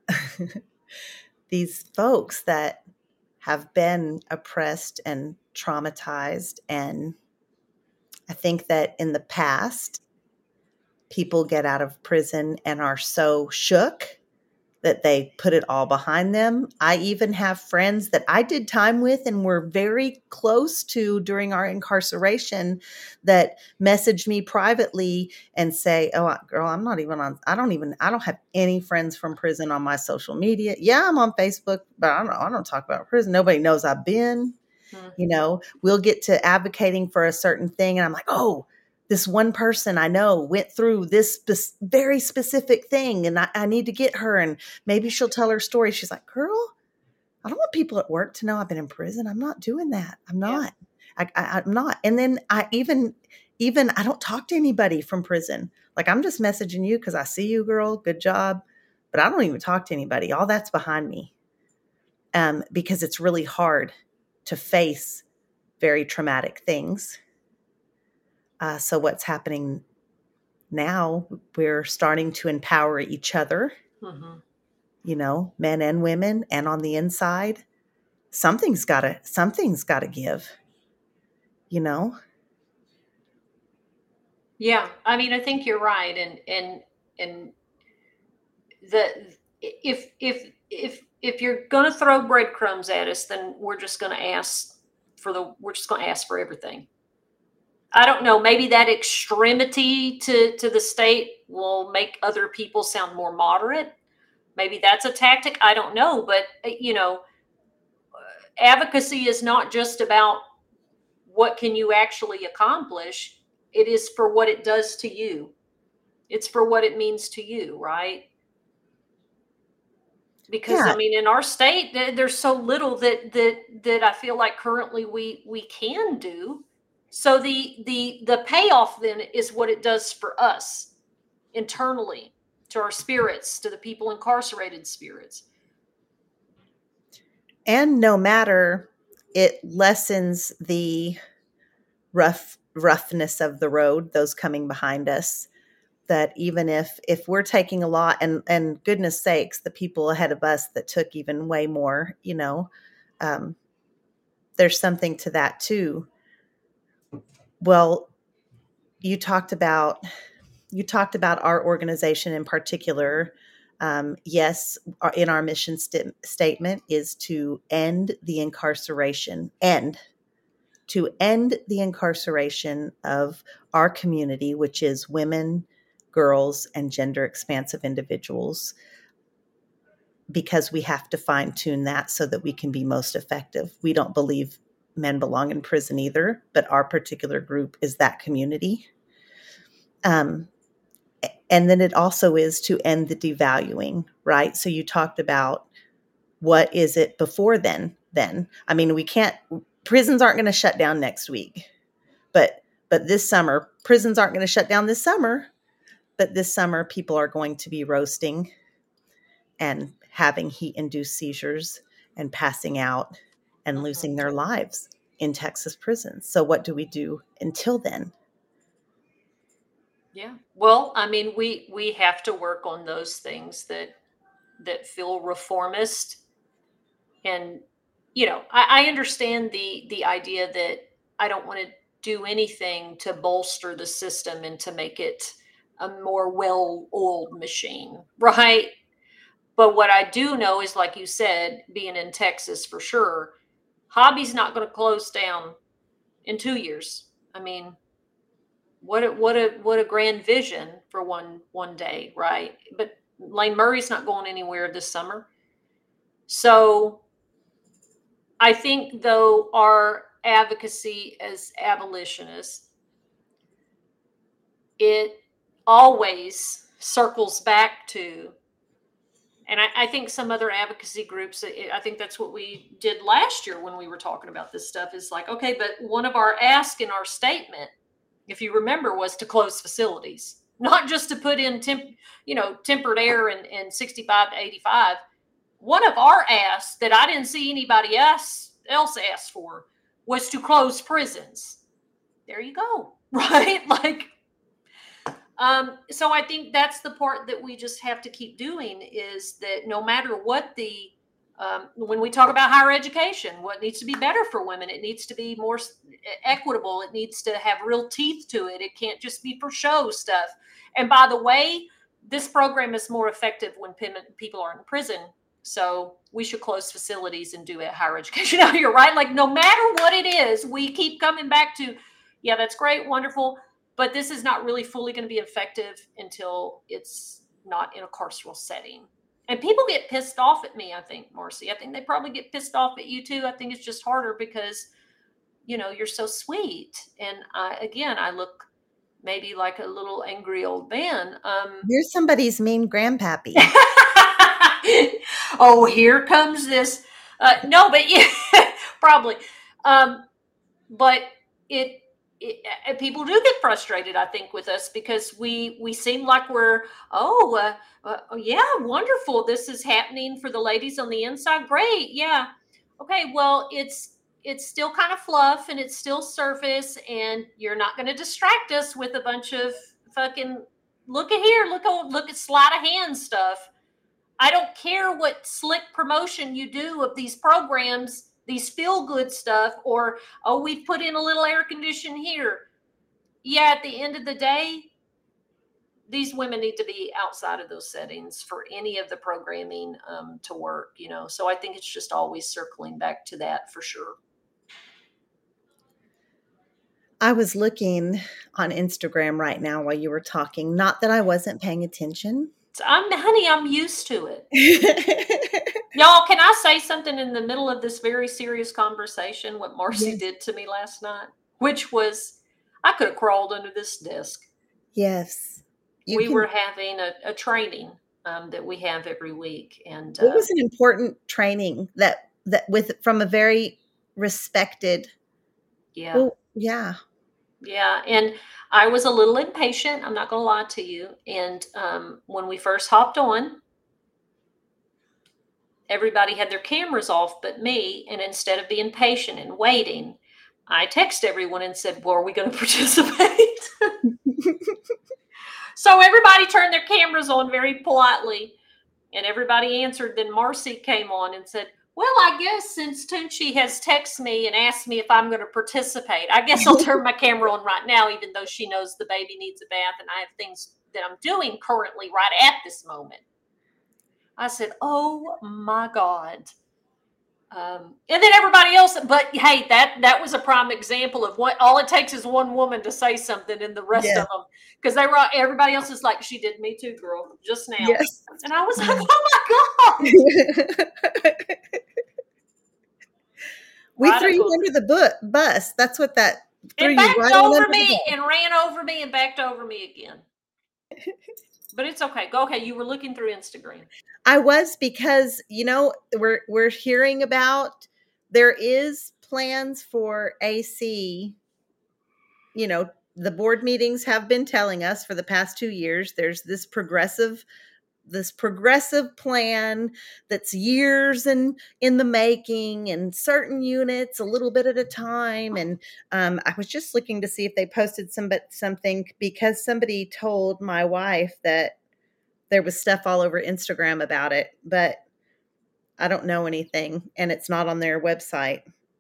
these folks that have been oppressed and traumatized, and I think that in the past, people get out of prison and are so shook that they put it all behind them. I even have friends that I did time with and were very close to during our incarceration that message me privately and say, oh, girl, I'm not even on, I don't have any friends from prison on my social media. Yeah, I'm on Facebook, but I don't talk about prison. Nobody knows I've been. Mm-hmm. We'll get to advocating for a certain thing. And I'm like, oh, this one person I know went through this very specific thing, and I need to get her, and maybe she'll tell her story. She's like, girl, I don't want people at work to know I've been in prison. I'm not doing that. I'm not. Yeah. I'm not. And then I even I don't talk to anybody from prison. Like, I'm just messaging you because I see you, girl. Good job. But I don't even talk to anybody. All that's behind me. Because it's really hard to face very traumatic things. So what's happening now, we're starting to empower each other, mm-hmm. Men and women, and on the inside, something's got to give, Yeah. I mean, I think you're right. And if you're going to throw breadcrumbs at us, then we're just going to ask for everything. I don't know, maybe that extremity to the state will make other people sound more moderate. Maybe that's a tactic. I don't know. But, advocacy is not just about what can you actually accomplish. It is for what it does to you. It's for what it means to you, right? Because, yeah. I mean, in our state, there's so little that I feel like currently we can do. So the payoff then is what it does for us internally, to our spirits, to the people incarcerated spirits. And no matter, it lessens the roughness of the road, those coming behind us, that even if we're taking a lot, and goodness sakes, the people ahead of us that took even way more, there's something to that too. Well, you talked about our organization in particular. Yes, in our mission statement is to end the incarceration of our community, which is women, girls, and gender expansive individuals, because we have to fine tune that so that we can be most effective. We don't believe men belong in prison either, but our particular group is that community. And then it also is to end the devaluing, right? So you talked about what is it before then? I mean, prisons aren't going to shut down next week, but this summer, prisons aren't going to shut down this summer, but this summer people are going to be roasting and having heat-induced seizures and passing out and losing their lives in Texas prisons. So what do we do until then? Yeah. Well, I mean, we have to work on those things that feel reformist. And, I understand the idea that I don't want to do anything to bolster the system and to make it a more well-oiled machine, right? But what I do know is, like you said, being in Texas for sure, hobby's not going to close down in 2 years. I mean, what a grand vision for one day, right? But Lane Murray's not going anywhere this summer. So I think, though, our advocacy as abolitionists, it always circles back to, and I think some other advocacy groups, I think that's what we did last year when we were talking about this stuff, is like, okay, but one of our asks in our statement, if you remember, was to close facilities, not just to put in tempered air and 65 to 85. One of our asks that I didn't see anybody else ask for was to close prisons. There you go, right? Like, so I think that's the part that we just have to keep doing, is that no matter what when we talk about higher education, what needs to be better for women, it needs to be more equitable. It needs to have real teeth to it. It can't just be for show stuff. And by the way, this program is more effective when people are in prison. So we should close facilities and do higher education out here, right? Like, no matter what it is, we keep coming back to, yeah, that's great, wonderful, but this is not really fully going to be effective until it's not in a carceral setting. And people get pissed off at me, I think, Marcy. I think they probably get pissed off at you too. I think it's just harder because, you're so sweet. And I look maybe like a little angry old man. You're somebody's mean grandpappy. Oh, here comes this. No, but yeah, probably. But people do get frustrated, I think, with us because we seem like we're, yeah, wonderful. This is happening for the ladies on the inside. Great. Yeah. Okay. Well, it's still kind of fluff and it's still surface, and you're not going to distract us with a bunch of fucking look at sleight of hand stuff. I don't care what slick promotion you do of these programs, these feel-good stuff, or, oh, we've put in a little air condition here. Yeah, at the end of the day, these women need to be outside of those settings for any of the programming to work, So I think it's just always circling back to that for sure. I was looking on Instagram right now while you were talking. Not that I wasn't paying attention. I'm used to it. Y'all, can I say something in the middle of this very serious conversation? What Marcy did to me last night, which was, I could have crawled under this desk. Yes. We were having a training that we have every week, and it was an important training that from a very respected. Yeah. Well, yeah. Yeah. And I was a little impatient. I'm not going to lie to you. And when we first hopped on, everybody had their cameras off but me. And instead of being patient and waiting, I texted everyone and said, well, are we going to participate? So everybody turned their cameras on very politely, and everybody answered. Then Marcy came on and said, well, I guess since Tunchi has texted me and asked me if I'm going to participate, I guess I'll turn my camera on right now, even though she knows the baby needs a bath and I have things that I'm doing currently right at this moment. I said, oh my God. And then everybody else, but hey, that was a prime example of what all it takes is one woman to say something, and the rest of them, because everybody else is like, she did me too, girl, just now. Yes. And I was like, oh my God. We threw you under the bus. That's what that threw you right over me and ran over me and backed over me again. But it's okay. Go. Okay. You were looking through Instagram. I was, because, we're hearing about, there is plans for AC. The board meetings have been telling us for the past 2 years, there's this progressive plan that's years in the making, and certain units a little bit at a time. And I was just looking to see if they posted something, because somebody told my wife that there was stuff all over Instagram about it, but I don't know anything, and it's not on their website.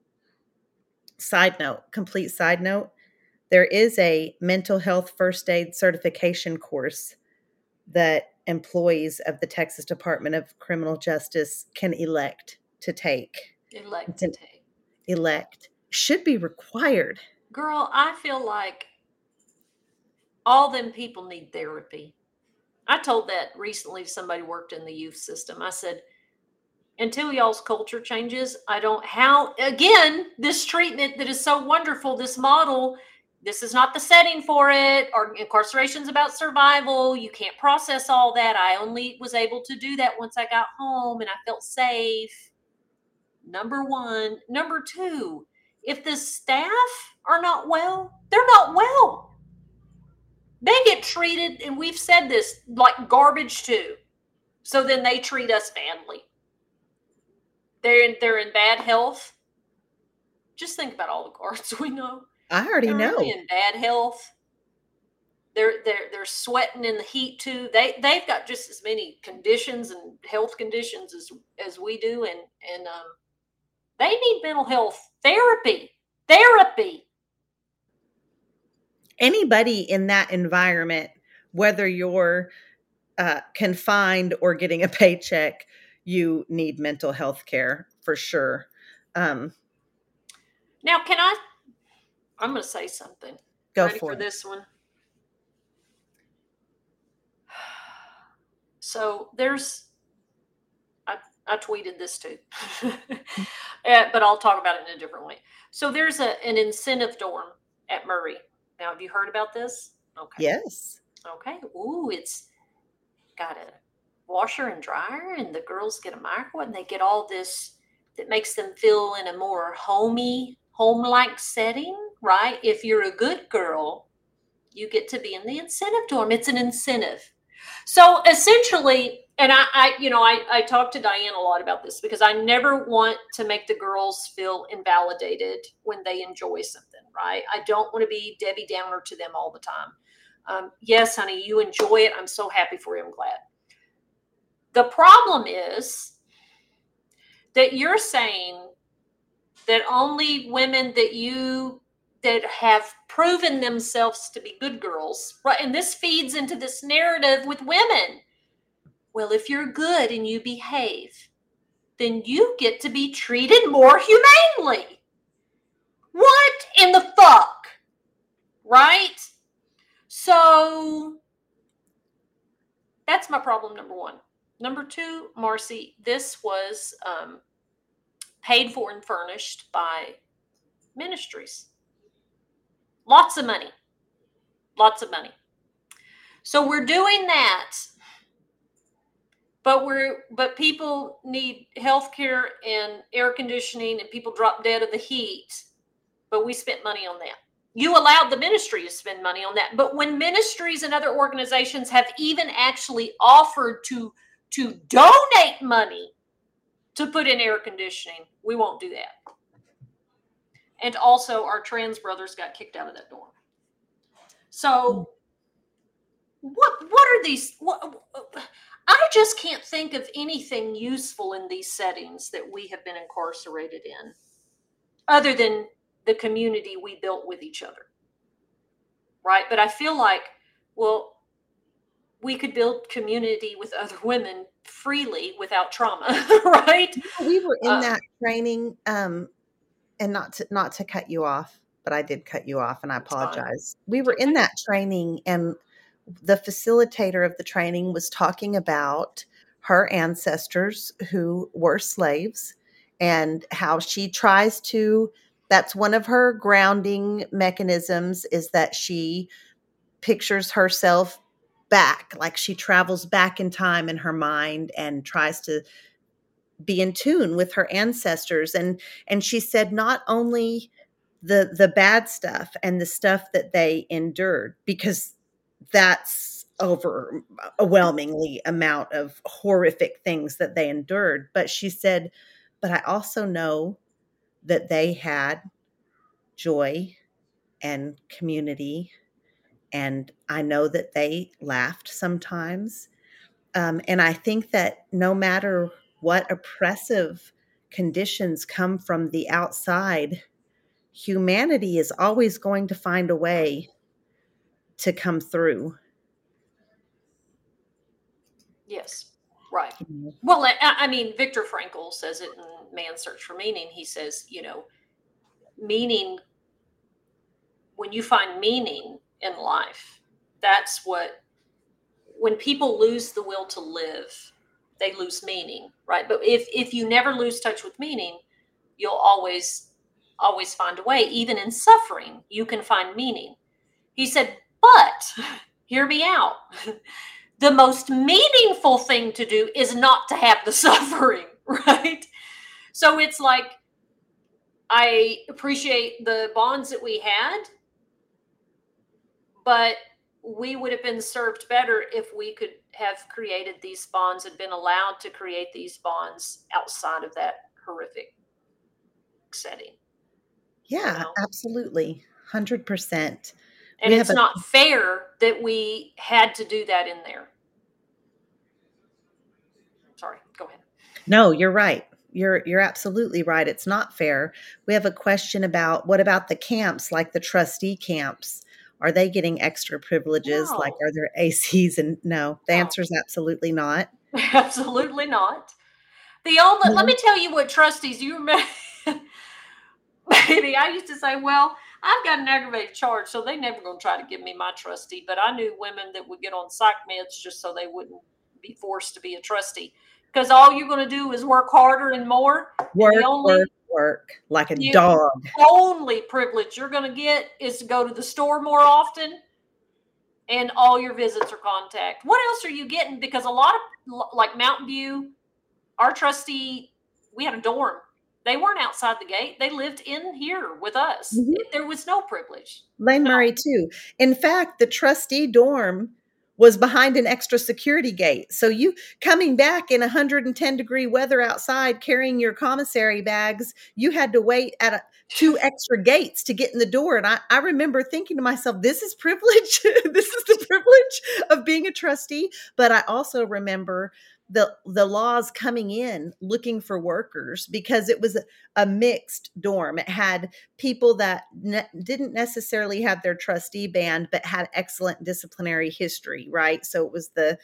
Complete side note, there is a mental health first aid certification course that employees of the Texas Department of Criminal Justice can elect to take. Elect. Should be required. Girl, I feel like all them people need therapy. I told that recently to somebody who worked in the youth system. I said, until y'all's culture changes, again, this treatment that is so wonderful, this model, this is not the setting for it. Or incarceration's about survival. You can't process all that. I only was able to do that once I got home and I felt safe. Number one. Number two, if the staff are not well, they're not well. They get treated, and we've said this, like garbage too. So then they treat us badly. They're in bad health. Just think about all the guards we know. I already know. Really in bad health. They're sweating in the heat too. They've got just as many conditions and health conditions as we do, and they need mental health therapy. Anybody in that environment, whether you're confined or getting a paycheck, you need mental health care for sure. Now, I'm going to say something. Go Ready for it. This one? So I tweeted this too, but I'll talk about it in a different way. So there's an incentive dorm at Murray. Now, have you heard about this? Okay. Yes. Okay. Ooh, it's got a washer and dryer, and the girls get a microwave, and they get all this that makes them feel in a more home-like setting, right? If you're a good girl, you get to be in the incentive dorm. It's an incentive. So essentially, and I talked to Diane a lot about this, because I never want to make the girls feel invalidated when they enjoy something, right? I don't want to be Debbie Downer to them all the time. Yes, honey, you enjoy it. I'm so happy for you. I'm glad. The problem is that you're saying that only women that have proven themselves to be good girls, right? And this feeds into this narrative with women. Well, if you're good and you behave, then you get to be treated more humanely. What in the fuck? Right? So that's my problem, number one. Number two, Marcy, this was paid for and furnished by ministries. Lots of money. So we're doing that. But people need health care and air conditioning, and people drop dead of the heat. But we spent money on that. You allowed the ministry to spend money on that. But when ministries and other organizations have even actually offered to donate money to put in air conditioning, we won't do that. And also, our trans brothers got kicked out of that dorm. So what are these? I just can't think of anything useful in these settings that we have been incarcerated in, other than the community we built with each other. Right? But I feel like, well, we could build community with other women freely without trauma, right? We were in that training, and not to cut you off, but I did cut you off, and I apologize. We were in that training, and the facilitator of the training was talking about her ancestors who were slaves, and how she tries to, that's one of her grounding mechanisms, is that she pictures herself back, like she travels back in time in her mind and tries to be in tune with her ancestors. And she said not only the bad stuff and the stuff that they endured, because that's overwhelmingly amount of horrific things that they endured, but she said, but I also know that they had joy and community, and I know that they laughed sometimes. And I think that no matter what oppressive conditions come from the outside, humanity is always going to find a way to come through. Yes, right. Well, I mean, Viktor Frankl says it in Man's Search for Meaning. He says, meaning, when you find meaning in life, that's when people lose the will to live, they lose meaning, right? But if you never lose touch with meaning, you'll always find a way. Even in suffering, you can find meaning. He said, but hear me out. The most meaningful thing to do is not to have the suffering, right? So it's like, I appreciate the bonds that we had, but we would have been served better if we could have created these bonds and been allowed to create these bonds outside of that horrific setting. Yeah, absolutely. 100%. And it's not fair that we had to do that in there. Sorry, go ahead. No, you're right. You're absolutely right. It's not fair. We have a question about, what about the camps, like the trustee camps? Are they getting extra privileges? No. Like, are there ACs? And no, the answer is absolutely not. Absolutely not. Let me tell you what trustees, you remember, baby, I used to say, well, I've got an aggravated charge, so they never going to try to give me my trustee. But I knew women that would get on psych meds just so they wouldn't be forced to be a trustee. Because all you're going to do is work harder and more. Work like a dog. The only privilege you're going to get is to go to the store more often, and all your visits are contact. What else are you getting? Because a lot of, like Mountain View, our trustee, we had a dorm. They weren't outside the gate. They lived in here with us. Mm-hmm. There was no privilege. Lane Murray too. In fact, the trustee dorm was behind an extra security gate. So you coming back in 110-degree weather outside, carrying your commissary bags, you had to wait at 2 extra gates to get in the door. And I remember thinking to myself, this is privilege. This is the privilege of being a trustee. But I also remember the laws coming in looking for workers, because it was a mixed dorm. It had people that didn't necessarily have their trustee band, but had excellent disciplinary history, right? So it was the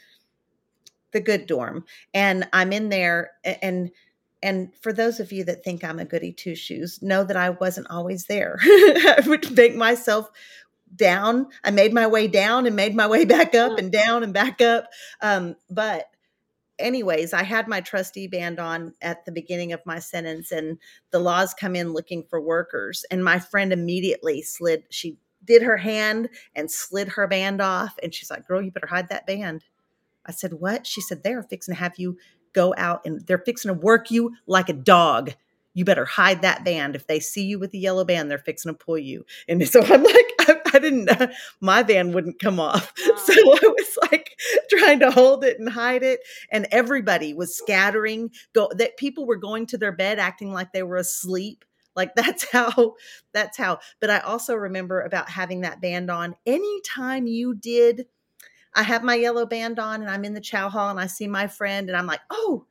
good dorm. And I'm in there, and for those of you that think I'm a goody two shoes, know that I wasn't always there. I would make myself down. I made my way down and made my way back up and down and back up. But anyways, I had my trustee band on at the beginning of my sentence, and the laws come in looking for workers. And my friend immediately she did her hand and slid her band off. And she's like, girl, you better hide that band. I said, what? She said, they're fixing to have you go out and they're fixing to work you like a dog. You better hide that band. If they see you with the yellow band, they're fixing to pull you. And so I'm like, I didn't know my band wouldn't come off. So I was like trying to hold it and hide it. And everybody was scattering, that people were going to their bed acting like they were asleep. Like that's how, but I also remember about having that band on. Anytime you did, I have my yellow band on and I'm in the chow hall and I see my friend and I'm like,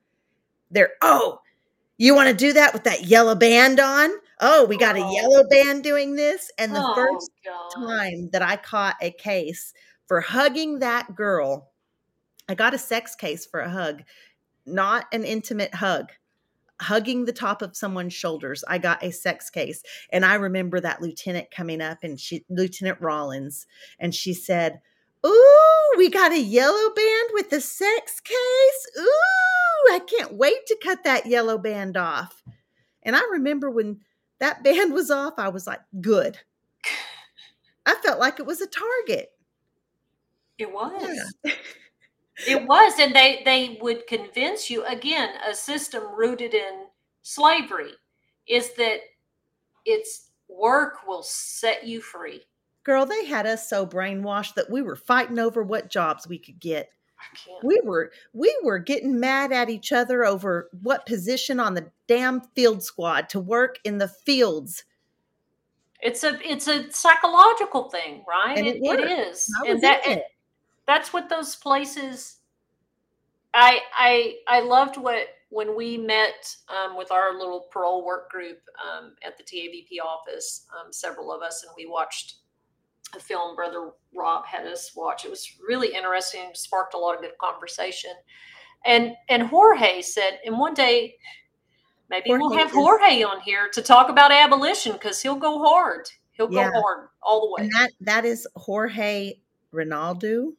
you want to do that with that yellow band on? Oh, we got a yellow band doing this. And the first time that I caught a case for hugging that girl, I got a sex case for a hug, not an intimate hug. Hugging the top of someone's shoulders. I got a sex case. And I remember that lieutenant coming up, and Lieutenant Rollins, and she said, ooh, we got a yellow band with the sex case. Ooh, I can't wait to cut that yellow band off. And I remember when that band was off, I was like, good. I felt like it was a target. It was. Yeah. It was. And they would convince you, again, a system rooted in slavery is that its work will set you free. Girl, they had us so brainwashed that we were fighting over what jobs we could get. I can't. We were getting mad at each other over what position on the damn field squad to work in the fields. It's a psychological thing, right? And it is. And that's what those places. I loved when we met with our little parole work group at the TABP office, several of us, and we watched a film Brother Rob had us watch. It was really interesting, sparked a lot of good conversation. And Jorge said, and one day maybe we'll have Jorge on here to talk about abolition, because he'll go hard. He'll go hard all the way. And that is Jorge Ronaldo.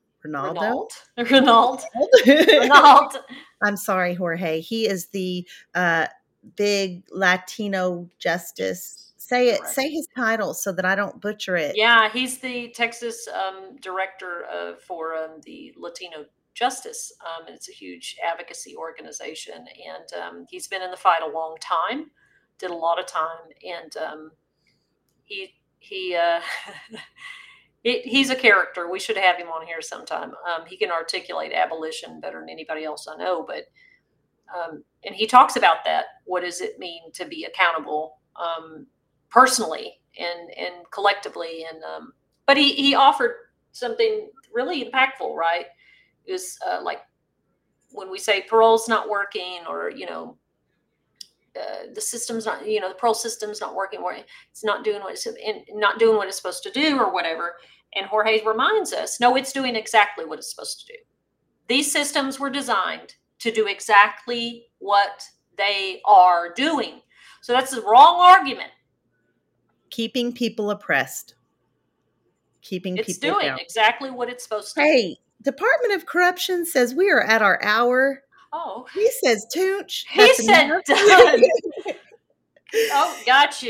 I'm sorry, Jorge. He is the big Latino justice. Say it. Correct. Say his title so that I don't butcher it. Yeah, he's the Texas director for the Latino Justice. It's a huge advocacy organization, and he's been in the fight a long time. Did a lot of time, and he's a character. We should have him on here sometime. He can articulate abolition better than anybody else I know, but and he talks about that. What does it mean to be accountable? Personally and collectively, and but he offered something really impactful, right? It was like when we say parole's not working, or the system's not, the parole system's not working, or it's not doing what it's supposed to do, or whatever. And Jorge reminds us, no, it's doing exactly what it's supposed to do. These systems were designed to do exactly what they are doing. So that's the wrong argument. Keeping people oppressed. It's doing down. Exactly what it's supposed to do. Hey, Department of Corruption says we are at our hour. Oh. He says Tooch. He said done. Oh, gotcha.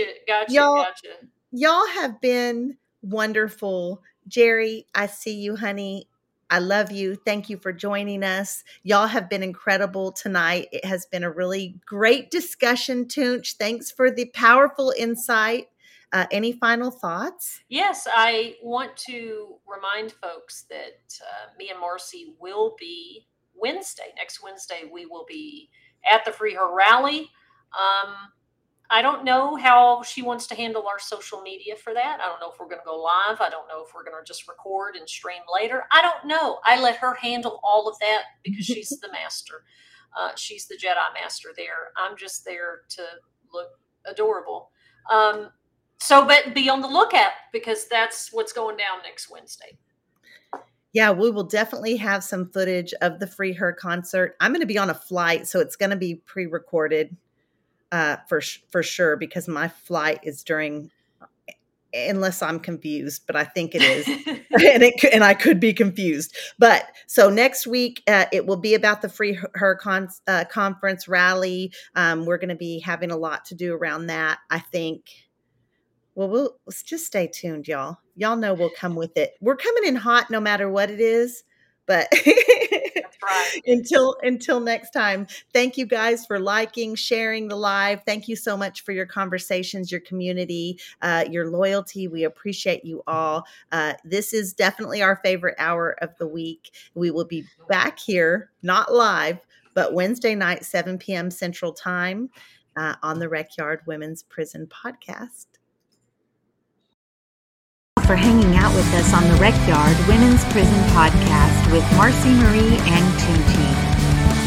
Y'all have been wonderful. Jerry, I see you, honey. I love you. Thank you for joining us. Y'all have been incredible tonight. It has been a really great discussion, Tooch. Thanks for the powerful insight. Any final thoughts? Yes, I want to remind folks that me and Marcy will be next Wednesday, we will be at the Free Her Rally. I don't know how she wants to handle our social media for that. I don't know if we're going to go live. I don't know if we're going to just record and stream later. I don't know. I let her handle all of that because she's the master. She's the Jedi master there. I'm just there to look adorable. But be on the lookout, because that's what's going down next Wednesday. Yeah, we will definitely have some footage of the Free Her concert. I'm going to be on a flight, so it's going to be pre-recorded for sure, because my flight is unless I'm confused, but I think it is, and I could be confused. But so next week, it will be about the Free Her conference rally. We're going to be having a lot to do around that, I think. Well, let's just stay tuned, y'all. Y'all know we'll come with it. We're coming in hot no matter what it is. But that's right. Until next time, thank you guys for liking, sharing the live. Thank you so much for your conversations, your community, your loyalty. We appreciate you all. This is definitely our favorite hour of the week. We will be back here, not live, but Wednesday night, 7 p.m. Central Time on the Rec Yard Women's Prison Podcast. For hanging out with us on the Rec Yard Women's Prison Podcast with Marcy Marie and Tunchi.